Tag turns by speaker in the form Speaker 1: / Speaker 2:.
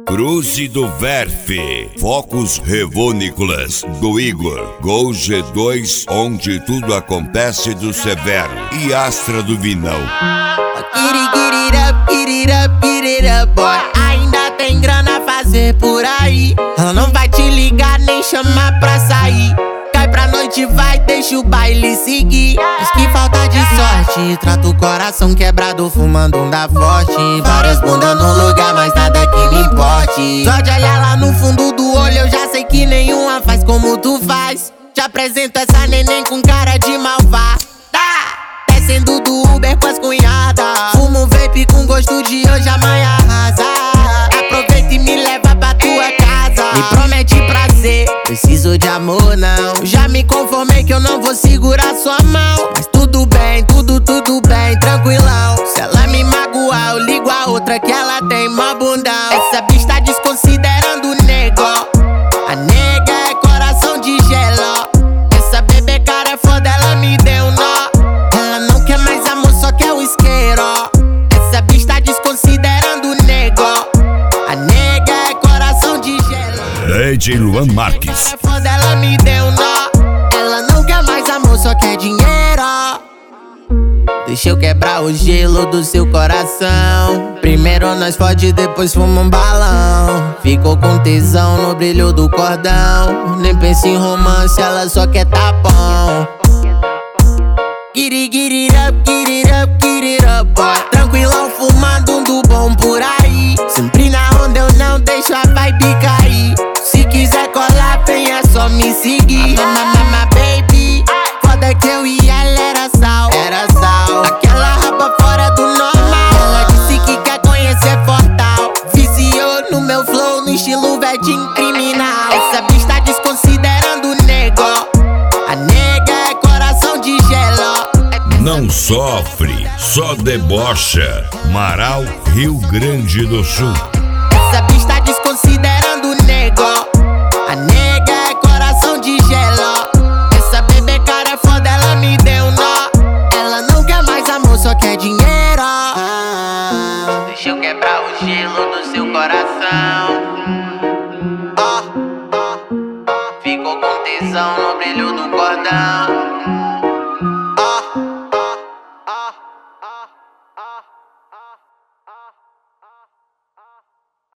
Speaker 1: Cruze do Verfe, Focos Revonícolas do Igor, Gol G2, onde tudo acontece do Severo e Astra do Vinão.
Speaker 2: Get it up, boy. Ainda tem grana a fazer por aí. Ela não vai te ligar nem chamar pra sair. Cai pra noite, vai, deixa o baile seguir. Diz que falta de sorte, trata o coração quebrado fumando um da forte. Várias bundas no lugar, mas nada que me importe. Só de olhar lá no fundo do olho eu já sei que nenhuma faz como tu faz. Te apresento essa neném com cara de malvada, descendo do Uber com as cunhadas. Fumo um vape com gosto de hoje, amanhã arrasa. Aproveita e me leva pra tua casa. Me promete prazer, preciso de amor não. Já me conformei que eu não vou segurar sua mão. Mas tudo bem, tudo bem, tranquilão. Se ela me magoar, eu ligo a outra que ela tem mó bundão. Essa bicha tá desconsiderando o nego. A nega é coração de gelo. Essa bebê cara é foda, ela me deu nó. Ela não quer mais amor, só quer o isqueiro. Essa bicha tá desconsiderando o nego. A nega é coração de gelo.
Speaker 1: DJ Luan Marques.
Speaker 2: Ela é foda, ela me deu nó. Ela não quer mais amor, só quer dinheiro. Deixa eu quebrar o gelo do seu coração. Primeiro nós fode, depois fuma um balão. Ficou com tesão no brilho do cordão. Nem pensa em romance, ela só quer tapão. Get it up, boy. Tranquilão, fumando um do bom por aí. Sempre na onda eu não deixo a vibe cair. Se quiser colar, vem, é só me seguir. Mama, baby, foda que eu e ela era sal. Aquela raba fora do normal. Ela disse que quer conhecer Fortal. Viciou no meu flow, no estilo verdinho criminal. Essa bicha tá desconsiderando o nego. A nega é coração de gelo.
Speaker 1: Não sofre, só debocha. Marau, Rio Grande do Sul.
Speaker 2: Essa bicha tá desconsiderando o nego. A nega é coração de gelo. Essa bebê cara é foda, ela me deu nó. Ela não quer mais amor, só quer dinheiro. Deixa eu quebrar o gelo do seu coração. Ficou com tesão no brilho do cordão.